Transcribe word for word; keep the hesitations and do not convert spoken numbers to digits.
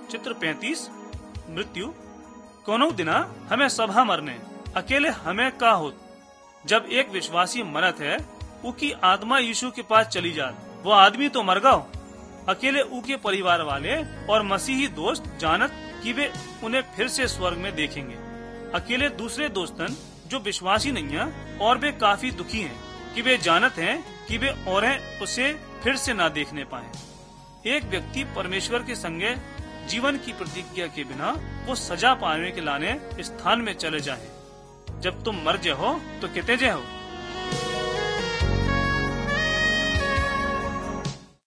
चित्र पैंतीस मृत्यु। कोनो दिना हमें सभा मरने अकेले हमें का होत। जब एक विश्वासी मरत है उकी आत्मा यीशु के पास चली जात। वो आदमी तो मर गओ, अकेले उके परिवार वाले और मसीही दोस्त जानत कि वे उन्हें फिर से स्वर्ग में देखेंगे। अकेले दूसरे दोस्तन जो विश्वासी नहीं है और वे काफी दुखी हैं कि वे जानत हैं कि वे और उसे फिर से ना देखने पाए। एक व्यक्ति परमेश्वर के संगे जीवन की प्रतिज्ञा के बिना वो सजा पाने के लाने स्थान में चले जाए। जब तुम मर जाओ तो कहते जाओ